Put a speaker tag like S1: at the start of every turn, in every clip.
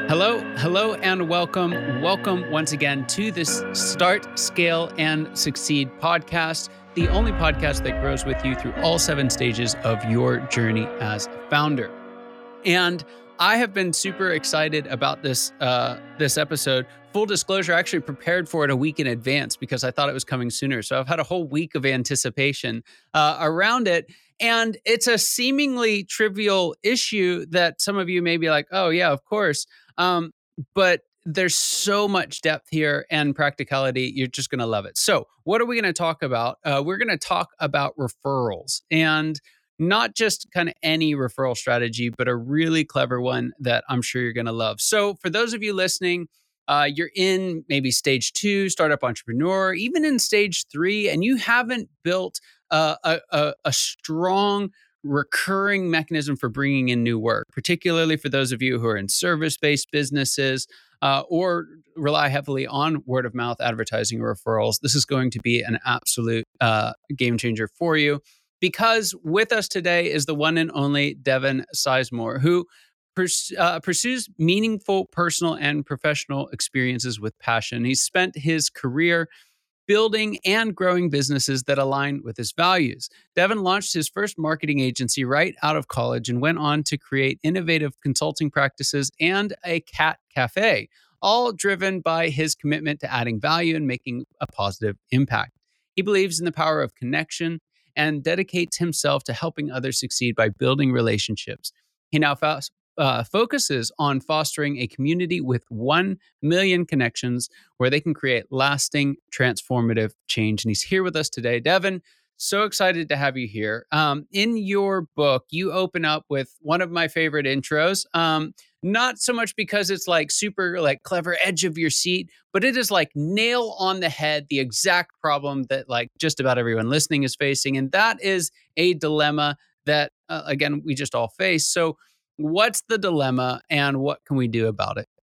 S1: Hello, and welcome. Welcome once again to this Start, Scale, and Succeed podcast, the only podcast that grows with you through all 7 stages of your journey as a founder. And I have been super excited about this episode. Full disclosure, I actually prepared for it a week in advance because I thought it was coming sooner. So I've had a whole week of anticipation around it. And it's a seemingly trivial issue that some of you may be like, oh, yeah, of course. Um, but there's so much depth here and practicality. You're just going to love it. So, what are we going to talk about? We're going to talk about referrals, and not just kind of any referral strategy, but a really clever one that I'm sure you're going to love. So, for those of you listening, you're in maybe stage 2, startup entrepreneur, even in stage 3, and you haven't built a strong recurring mechanism for bringing in new work, particularly for those of you who are in service-based businesses or rely heavily on word of mouth advertising or referrals. This is going to be an absolute game changer for you, because with us today is the one and only Devin Sizemore, who pursues meaningful personal and professional experiences with passion. He's spent his career building and growing businesses that align with his values. Devin launched his first marketing agency right out of college and went on to create innovative consulting practices and a cat cafe, all driven by his commitment to adding value and making a positive impact. He believes in the power of connection and dedicates himself to helping others succeed by building relationships. He now focuses on fostering a community with 1 million connections where they can create lasting, transformative change. And he's here with us today. Devin, so excited to have you here. In your book, you open up with one of my favorite intros. Not so much because it's like super like clever edge of your seat, but it is like nail on the head, the exact problem that like just about everyone listening is facing. And that is a dilemma that, again, we just all face. So what's the dilemma and what can we do about it?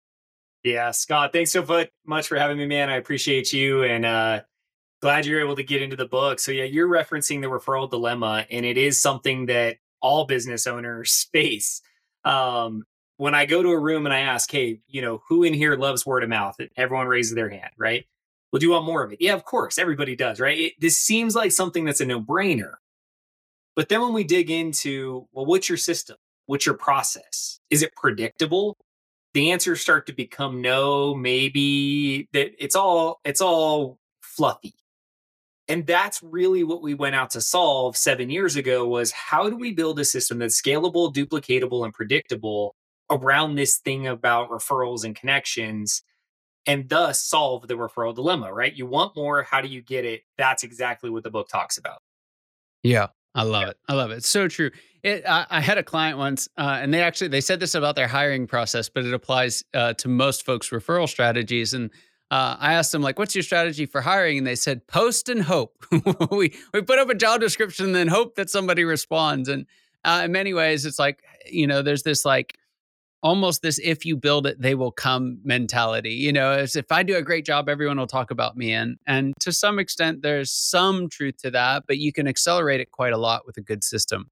S2: Yeah, Scott, thanks so much for having me, man. I appreciate you and glad you're able to get into the book. So, yeah, you're referencing the referral dilemma, and it is something that all business owners face. When I go to a room and I ask, hey, who in here loves word of mouth? Everyone raises their hand, right? Well, do you want more of it? Yeah, of course. Everybody does, right? This seems like something that's a no brainer. But then when we dig into, well, what's your system? What's your process? Is it predictable? The answers start to become no, maybe, that it's all fluffy. And that's really what we went out to solve 7 years ago, was how do we build a system that's scalable, duplicatable, and predictable around this thing about referrals and connections, and thus solve the referral dilemma, right? You want more, how do you get it? That's exactly what the book talks about.
S1: Yeah, I love it. I love it. It's so true. I had a client once, and they said this about their hiring process, but it applies to most folks' referral strategies. And I asked them like, "What's your strategy for hiring?" And they said, "Post and hope." we put up a job description and then hope that somebody responds. And in many ways, it's like there's this like almost this if you build it they will come mentality. As if I do a great job everyone will talk about me, and to some extent there's some truth to that, but you can accelerate it quite a lot with a good system.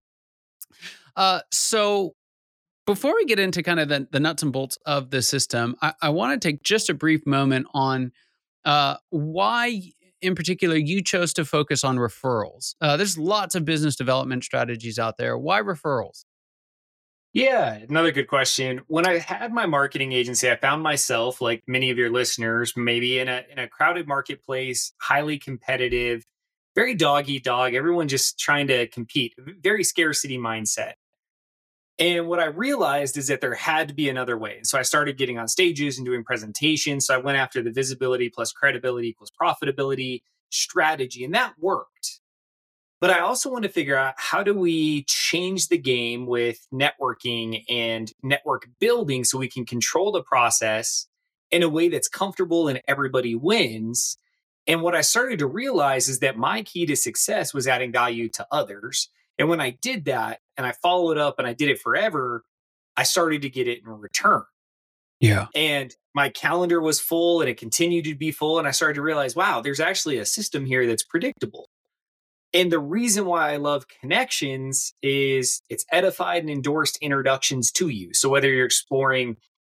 S1: So before we get into kind of the nuts and bolts of the system, I want to take just a brief moment on why in particular you chose to focus on referrals. There's lots of business development strategies out there. Why referrals?
S2: Yeah, another good question. When I had my marketing agency, I found myself, like many of your listeners, maybe in a crowded marketplace, highly competitive, very dog eat dog, everyone just trying to compete, very scarcity mindset. And what I realized is that there had to be another way. And so I started getting on stages and doing presentations. So I went after the visibility plus credibility equals profitability strategy, and that worked. But I also want to figure out, how do we change the game with networking and network building so we can control the process in a way that's comfortable and everybody wins. And what I started to realize is that my key to success was adding value to others. And when I did that and I followed up and I did it forever, I started to get it in return.
S1: Yeah.
S2: And my calendar was full and it continued to be full. And I started to realize, wow, there's actually a system here that's predictable. And the reason why I love connections is it's edified and endorsed introductions to you. So whether you're exploring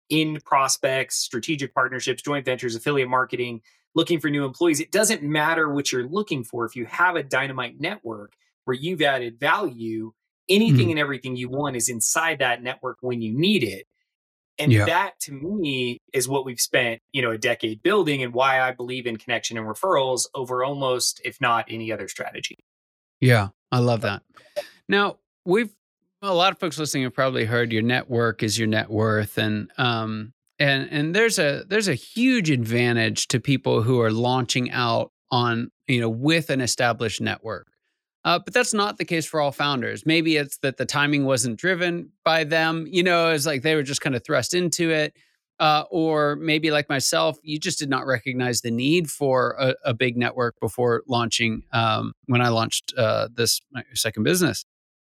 S2: in prospects, strategic partnerships, joint ventures, affiliate marketing, looking for new employees. It doesn't matter what you're looking for. If you have a dynamite network where you've added value, anything
S1: Mhm.
S2: and everything you want is inside that network when you need it. And
S1: Yeah.
S2: that to me is what we've spent, a decade building, and why I believe in connection and referrals over almost, if not any other strategy.
S1: Yeah. I love that. Now, we've a lot of folks listening have probably heard your network is your net worth, and there's a huge advantage to people who are launching out on with an established network. But that's not the case for all founders. Maybe it's that the timing wasn't driven by them. It's like they were just kind of thrust into it. Or maybe like myself, you just did not recognize the need for a big network before launching. When I launched this my second business,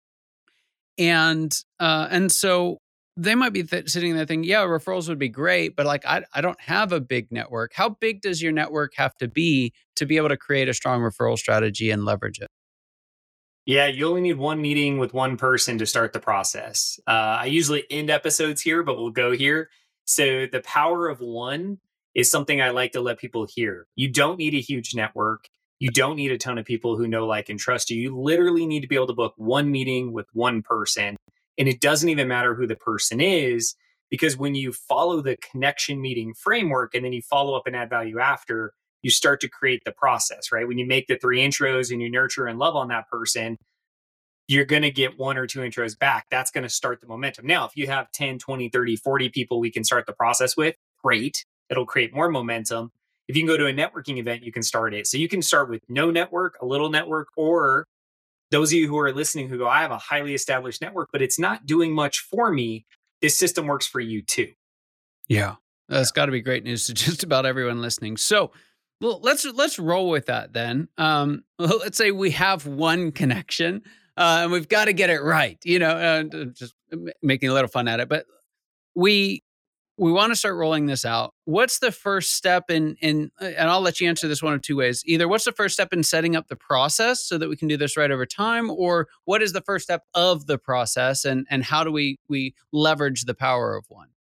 S1: and so they might be sitting there thinking, yeah, referrals would be great, but like I don't have a big network. How big does your network have to be able to create a strong referral strategy and leverage it?
S2: Yeah, you only need one meeting with one person to start the process. I usually end episodes here, but we'll go here. So, the power of one is something I like to let people hear. You don't need a huge network. You don't need a ton of people who know, like, and trust you. You literally need to be able to book one meeting with one person. And it doesn't even matter who the person is, because when you follow the connection meeting framework and then you follow up and add value after, you start to create the process, right? When you make the three intros and you nurture and love on that person, you're going to get one or two intros back. That's going to start the momentum. Now, if you have 10, 20, 30, 40 people we can start the process with, great. It'll create more momentum. If you can go to a networking event, you can start it. So you can start with no network, a little network, or those of you who are listening who go, I have a highly established network, but it's not doing much for me. This system works for you too.
S1: Yeah, that's got to be great news to just about everyone listening. So, well, let's roll with that then. Let's say we have one connection, and we've got to get it right. And just making a little fun at it, but we we want to start rolling this out. What's the first step and I'll let you answer this one of two ways. Either what's the first step in setting up the process so that we can do this right over time, or what is the first step of the process and how do we leverage the power of one?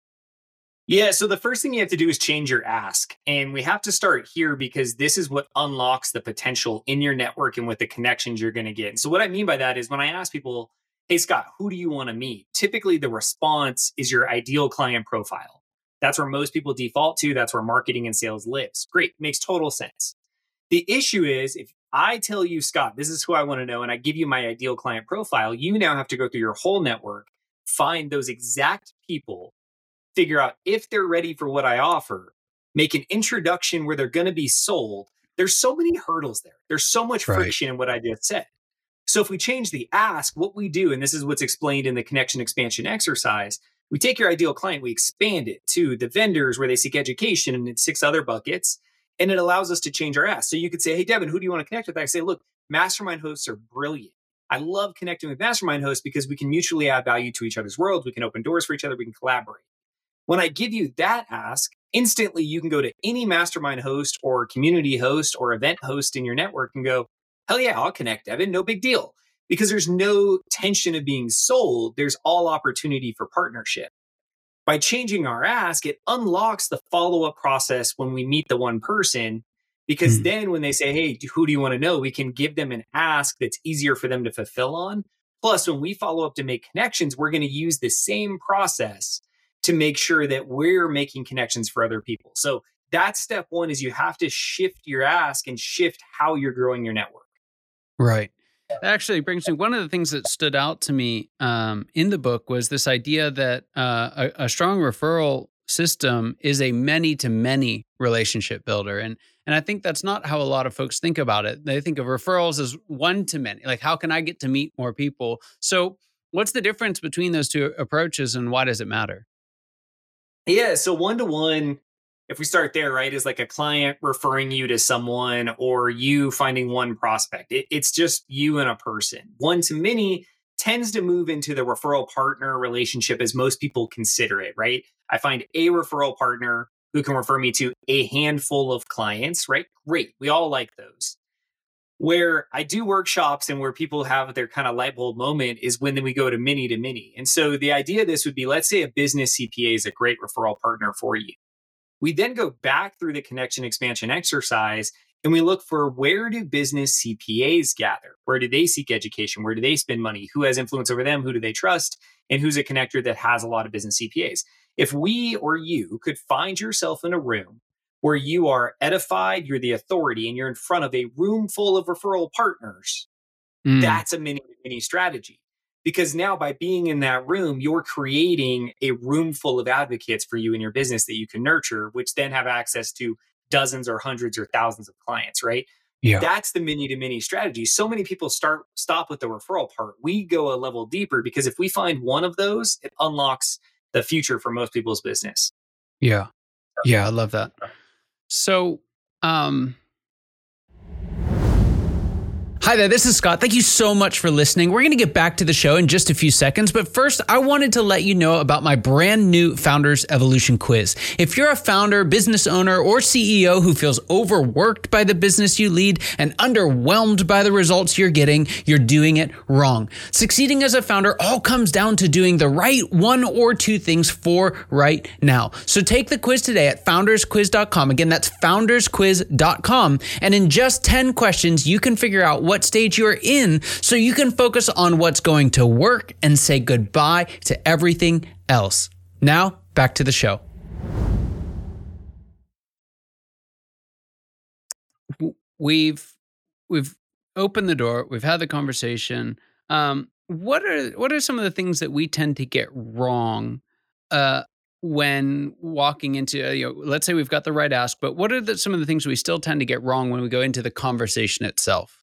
S2: Yeah. So the first thing you have to do is change your ask. And we have to start here because this is what unlocks the potential in your network and with the connections you're going to get. And so what I mean by that is when I ask people, hey, Scott, who do you want to meet? Typically, the response is your ideal client profile. That's where most people default to. That's where marketing and sales lives. Great. Makes total sense. The issue is if I tell you, Scott, this is who I want to know, and I give you my ideal client profile, you now have to go through your whole network, find those exact people, figure out if they're ready for what I offer, make an introduction where they're going to be sold. There's so many hurdles there. There's so much
S1: Right.
S2: friction in what I just said. So if we change the ask, what we do, and this is what's explained in the connection expansion exercise, we take your ideal client, we expand it to the vendors where they seek education and it's six other buckets. And it allows us to change our ask. So you could say, hey, Devin, who do you want to connect with? I say, look, mastermind hosts are brilliant. I love connecting with mastermind hosts because we can mutually add value to each other's worlds. We can open doors for each other. We can collaborate. When I give you that ask, instantly you can go to any mastermind host or community host or event host in your network and go, hell yeah, I'll connect, Evan. No big deal. Because there's no tension of being sold, there's all opportunity for partnership. By changing our ask, it unlocks the follow up process when we meet the one person. Because
S1: Mm.
S2: then when they say, hey, who do you want to know? We can give them an ask that's easier for them to fulfill on. Plus, when we follow up to make connections, we're going to use the same process to make sure that we're making connections for other people. So that's step one is you have to shift your ask and shift how you're growing your network.
S1: Right. That actually brings me one of the things that stood out to me in the book was this idea that a strong referral system is a many to many relationship builder, and I think that's not how a lot of folks think about it. They think of referrals as one to many, like how can I get to meet more people? So, what's the difference between those two approaches, and why does it matter?
S2: Yeah. So one to one, if we start there, right, is like a client referring you to someone or you finding one prospect. It's just you and a person. One to many tends to move into the referral partner relationship as most people consider it, right? I find a referral partner who can refer me to a handful of clients, right? Great. We all like those. Where I do workshops and where people have their kind of light bulb moment is when then we go to mini to mini. And so the idea of this would be, let's say a business CPA is a great referral partner for you. We then go back through the connection expansion exercise and we look for, where do business CPAs gather? Where do they seek education? Where do they spend money? Who has influence over them? Who do they trust? And who's a connector that has a lot of business CPAs? If we or you could find yourself in a room where you are edified, you're the authority, and you're in front of a room full of referral partners, that's a mini strategy. Because now by being in that room, you're creating a room full of advocates for you and your business that you can nurture, which then have access to dozens or hundreds or thousands of clients, right?
S1: Yeah.
S2: That's the mini to mini strategy. So many people stop with the referral part. We go a level deeper because if we find one of those, it unlocks the future for most people's business.
S1: Yeah. Yeah, I love that. So, hi there, this is Scott. Thank you so much for listening. We're going to get back to the show in just a few seconds, but first, I wanted to let you know about my brand new Founders Evolution Quiz. If you're a founder, business owner, or CEO who feels overworked by the business you lead and underwhelmed by the results you're getting, you're doing it wrong. Succeeding as a founder all comes down to doing the right one or two things for right now. So take the quiz today at foundersquiz.com. Again, that's foundersquiz.com. And in just 10 questions, you can figure out what stage you're in so you can focus on what's going to work and say goodbye to everything else. Now, back to the show. We've opened the door. We've had the conversation. What are some of the things that we tend to get wrong when walking into, let's say we've got the right ask, but what are some of the things we still tend to get wrong when we go into the conversation itself?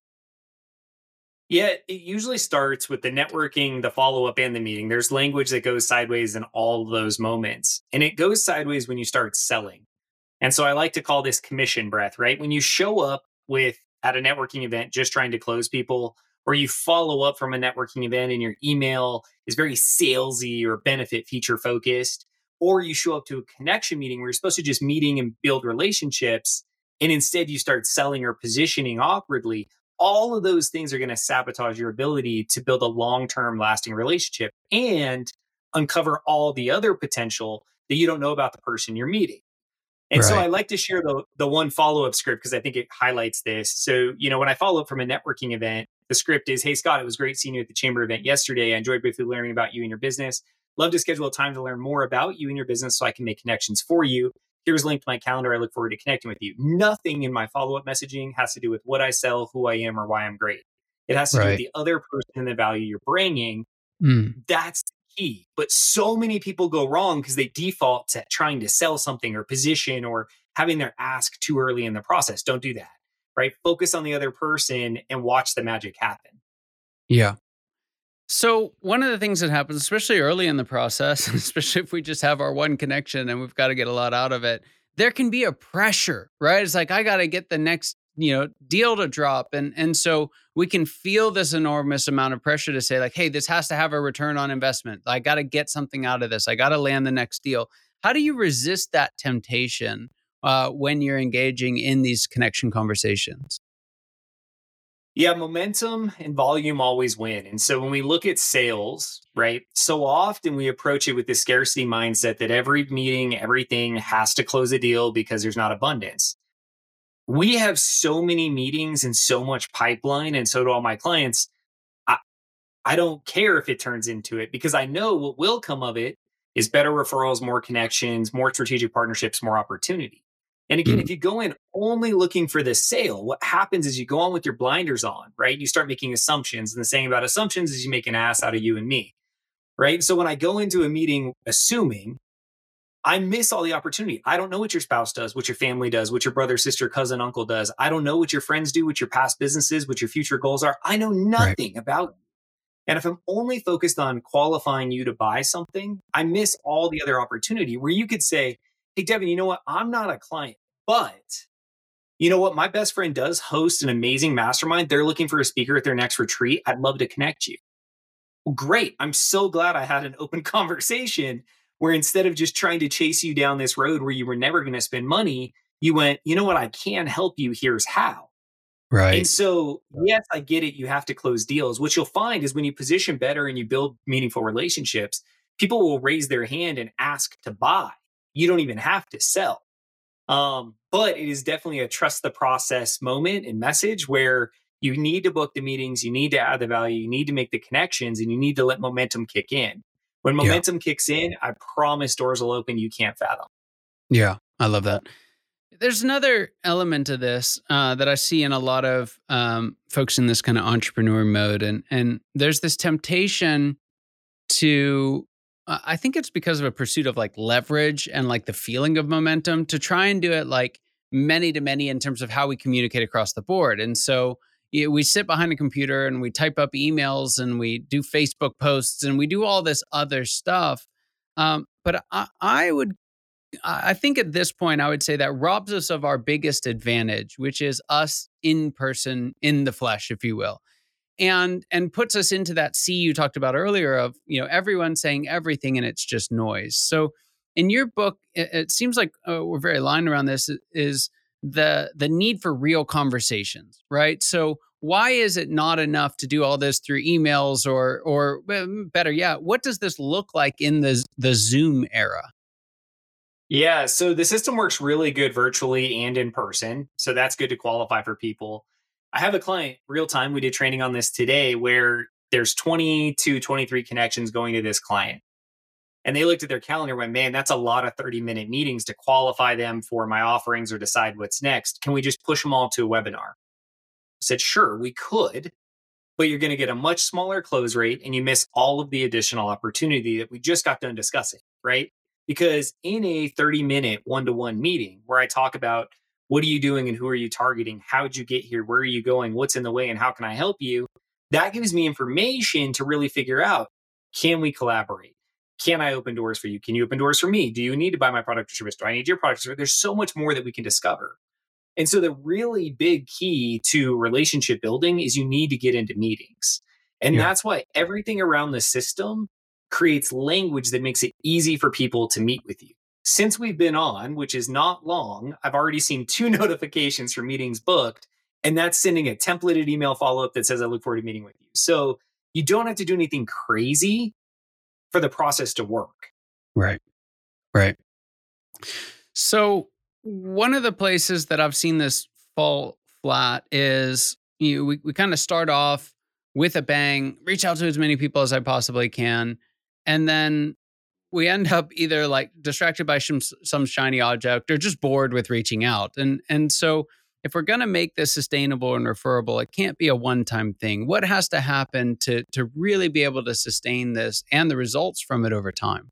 S2: Yeah, it usually starts with the networking, the follow-up, and the meeting. There's language that goes sideways in all of those moments. And it goes sideways when you start selling. And so I like to call this commission breath, right? When you show up at a networking event just trying to close people, or you follow up from a networking event and your email is very salesy or benefit feature focused, or you show up to a connection meeting where you're supposed to just meeting and build relationships, and instead you start selling or positioning awkwardly, all of those things are going to sabotage your ability to build a long-term lasting relationship and uncover all the other potential that you don't know about the person you're meeting. And so I like to share the one follow-up script because I think it highlights this. So, when I follow up from a networking event, the script is, "Hey, Scott, it was great seeing you at the chamber event yesterday. I enjoyed briefly learning about you and your business. Love to schedule a time to learn more about you and your business so I can make connections for you. Here's a link to my calendar. I look forward to connecting with you." Nothing in my follow-up messaging has to do with what I sell, who I am, or why I'm great. It has to do with the other person and the value you're bringing. That's the key. But so many people go wrong because they default to trying to sell something or position or having their ask too early in the process. Don't do that, right? Focus on the other person and watch the magic happen.
S1: Yeah. So one of the things that happens, especially early in the process, especially if we just have our one connection and we've got to get a lot out of it, there can be a pressure, right? It's like, I got to get the next, deal to drop. And so we can feel this enormous amount of pressure to say like, hey, this has to have a return on investment. I got to get something out of this. I got to land the next deal. How do you resist that temptation when you're engaging in these connection conversations?
S2: Yeah, momentum and volume always win. And so when we look at sales, right, so often we approach it with this scarcity mindset that every meeting, everything has to close a deal because there's not abundance. We have so many meetings and so much pipeline, and so do all my clients. I don't care if it turns into it because I know what will come of it is better referrals, more connections, more strategic partnerships, more opportunity. And again, if you go in only looking for the sale, what happens is you go on with your blinders on, right? You start making assumptions. And the saying about assumptions is you make an ass out of you and me, right? So when I go into a meeting assuming, I miss all the opportunity. I don't know what your spouse does, what your family does, what your brother, sister, cousin, uncle does. I don't know what your friends do, what your past businesses, what your future goals are. I know nothing about you. And if I'm only focused on qualifying you to buy something, I miss all the other opportunity where you could say, "Hey, Devin, you know what? I'm not a client, but you know what? My best friend does host an amazing mastermind. They're looking for a speaker at their next retreat. I'd love to connect you." Well, great. I'm so glad I had an open conversation where instead of just trying to chase you down this road where you were never going to spend money, you went, "You know what? I can help you. Here's how." And
S1: Right.
S2: so, yes, I get it. You have to close deals. What you'll find is when you position better and you build meaningful relationships, people will raise their hand and ask to buy. You don't even have to sell. But it is definitely a trust the process moment and message where you need to book the meetings, you need to add the value, you need to make the connections, and you need to let momentum kick in. When
S1: Yeah.
S2: momentum kicks in, I promise doors will open you can't fathom.
S1: Yeah. I love that. There's another element to this that I see in a lot of folks in this kind of entrepreneur mode, and there's this temptation to. I think it's because of a pursuit of like leverage and like the feeling of momentum to try and do it like many to many in terms of how we communicate across the board. And so we sit behind a computer and we type up emails and we do Facebook posts and we do all this other stuff. But I would I think at this point, I would say that robs us of our biggest advantage, which is us in person, in the flesh, if you will, and puts us into that sea you talked about earlier of everyone saying everything and it's just noise. So, in your book, it seems like we're very aligned around this. Is the need for real conversations, right? So, why is it not enough to do all this through emails or better yet, what does this look like in the Zoom era?
S2: Yeah, so the system works really good virtually and in person. So that's good to qualify for people. I have a client real time. We did training on this today where there's 20 to 23 connections going to this client. And they looked at their calendar and went, man, that's a lot of 30-minute meetings to qualify them for my offerings or decide what's next. Can we just push them all to a webinar? I said, sure, we could, but you're going to get a much smaller close rate and you miss all of the additional opportunity that we just got done discussing, right? Because in a 30-minute one-to-one meeting where I talk about what are you doing and who are you targeting, how'd you get here, where are you going, what's in the way, and how can I help you, that gives me information to really figure out, can we collaborate? Can I open doors for you? Can you open doors for me? Do you need to buy my product or service? Do I need your product or service? There's so much more that we can discover. And so the really big key to relationship building is you need to get into meetings. And
S1: Yeah.
S2: that's why everything around the system creates language that makes it easy for people to meet with you. Since we've been on, which is not long, I've already seen two notifications for meetings booked, and that's sending a templated email follow up that says, I look forward to meeting with you. So you don't have to do anything crazy for the process to work.
S1: Right. Right. So one of the places that I've seen this fall flat is we kind of start off with a bang, reach out to as many people as I possibly can, and then we end up either like distracted by some shiny object or just bored with reaching out. And so if we're going to make this sustainable and referable, it can't be a one-time thing. What has to happen to really be able to sustain this and the results from it over time?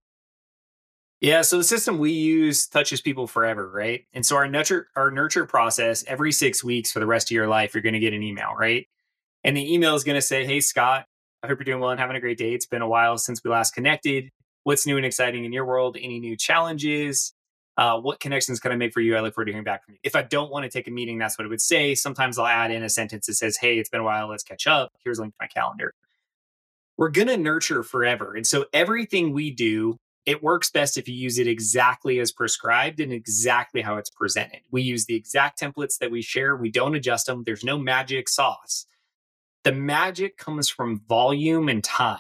S2: Yeah, so the system we use touches people forever, right? And so our nurture process every 6 weeks for the rest of your life, you're going to get an email, right? And the email is going to say, "Hey Scott, I hope you're doing well and having a great day. It's been a while since we last connected. What's new and exciting in your world? Any new challenges? What connections can I make for you? I look forward to hearing back from you." If I don't want to take a meeting, that's what it would say. Sometimes I'll add in a sentence that says, "Hey, it's been a while. Let's catch up. Here's a link to my calendar." We're going to nurture forever. And so everything we do, it works best if you use it exactly as prescribed and exactly how it's presented. We use the exact templates that we share, we don't adjust them. There's no magic sauce. The magic comes from volume and time.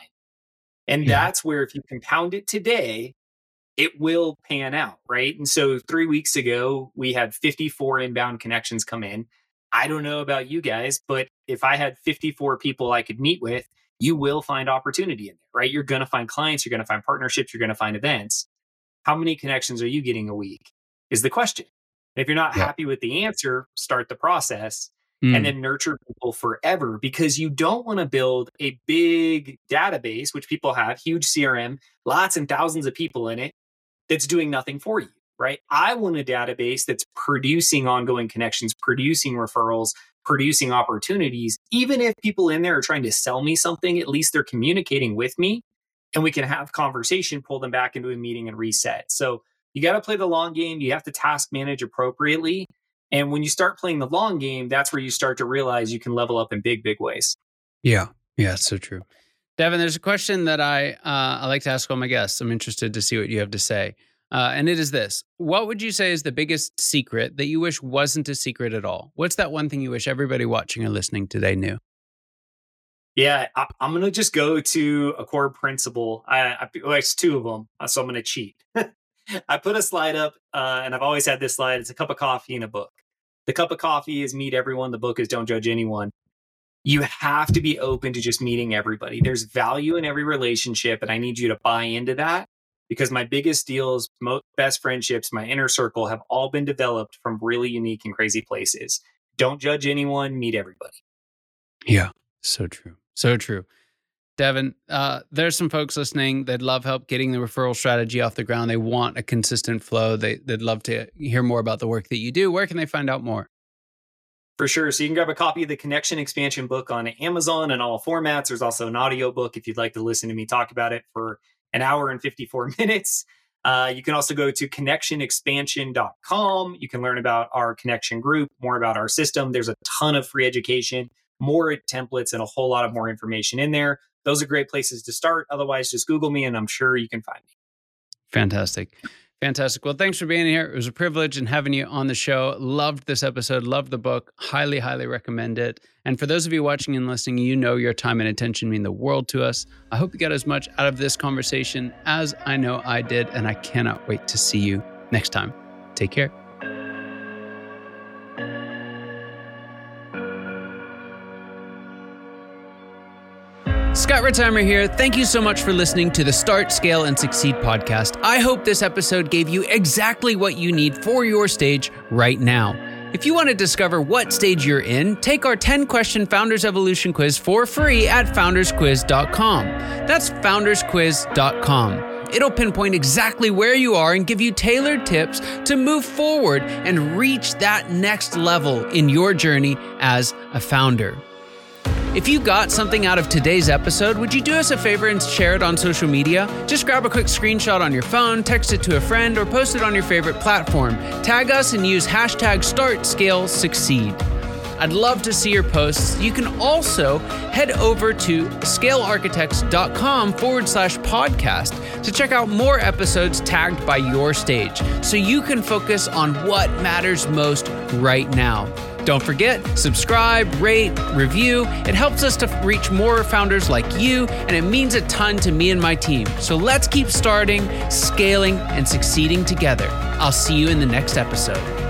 S2: And
S1: Yeah.
S2: that's where if you compound it today, it will pan out, right? And so 3 weeks ago, we had 54 inbound connections come in. I don't know about you guys, but if I had 54 people I could meet with, you will find opportunity in there, right? You're going to find clients, you're going to find partnerships, you're going to find events. How many connections are you getting a week is the question. If you're not
S1: Yeah.
S2: happy with the answer, start the process and
S1: Mm.
S2: then nurture people forever because you don't want to build a big database, which people have, huge CRM, lots and thousands of people in it that's doing nothing for you, right? I want a database that's producing ongoing connections, producing referrals, producing opportunities. Even if people in there are trying to sell me something, at least they're communicating with me and we can have conversation, pull them back into a meeting and reset. So you got to play the long game. You have to task manage appropriately. And when you start playing the long game, that's where you start to realize you can level up in big, big ways.
S1: Yeah. Yeah. It's so true. Devin, there's a question that I like to ask all my guests. I'm interested to see what you have to say. And it is this. What would you say is the biggest secret that you wish wasn't a secret at all? What's that one thing you wish everybody watching or listening today knew?
S2: Yeah, I'm going to just go to a core principle. Well, it's two of them, so I'm going to cheat. I put a slide up, and I've always had this slide. It's a cup of coffee and a book. The cup of coffee is meet everyone. The book is don't judge anyone. You have to be open to just meeting everybody. There's value in every relationship, and I need you to buy into that, because my biggest deals, best friendships, my inner circle have all been developed from really unique and crazy places. Don't judge anyone, meet everybody.
S1: Yeah, so true. So true. Devin, there's some folks listening that love help getting the referral strategy off the ground. They want a consistent flow. They'd love to hear more about the work that you do. Where can they find out more?
S2: For sure. So you can grab a copy of the Connection Expansion book on Amazon in all formats. There's also an audio book if you'd like to listen to me talk about it for an hour and 54 minutes. You can also go to connectionexpansion.com. You can learn about our connection group, more about our system. There's a ton of free education, more templates, and a whole lot of more information in there. Those are great places to start. Otherwise, just Google me and I'm sure you can find me.
S1: Fantastic. Fantastic. Well, thanks for being here. It was a privilege and having you on the show. Loved this episode. Loved the book. Highly, highly recommend it. And for those of you watching and listening, you know your time and attention mean the world to us. I hope you got as much out of this conversation as I know I did, and I cannot wait to see you next time. Take care. Scott Ritzheimer here. Thank you so much for listening to the Start, Scale, and Succeed podcast. I hope this episode gave you exactly what you need for your stage right now. If you want to discover what stage you're in, take our 10-question Founders Evolution quiz for free at foundersquiz.com. That's foundersquiz.com. It'll pinpoint exactly where you are and give you tailored tips to move forward and reach that next level in your journey as a founder. If you got something out of today's episode, would you do us a favor and share it on social media? Just grab a quick screenshot on your phone, text it to a friend, or post it on your favorite platform. Tag us and use hashtag StartScaleSucceed. I'd love to see your posts. You can also head over to scalearchitects.com/podcast to check out more episodes tagged by your stage so you can focus on what matters most right now. Don't forget, subscribe, rate, review. It helps us to reach more founders like you, and it means a ton to me and my team. So let's keep starting, scaling, and succeeding together. I'll see you in the next episode.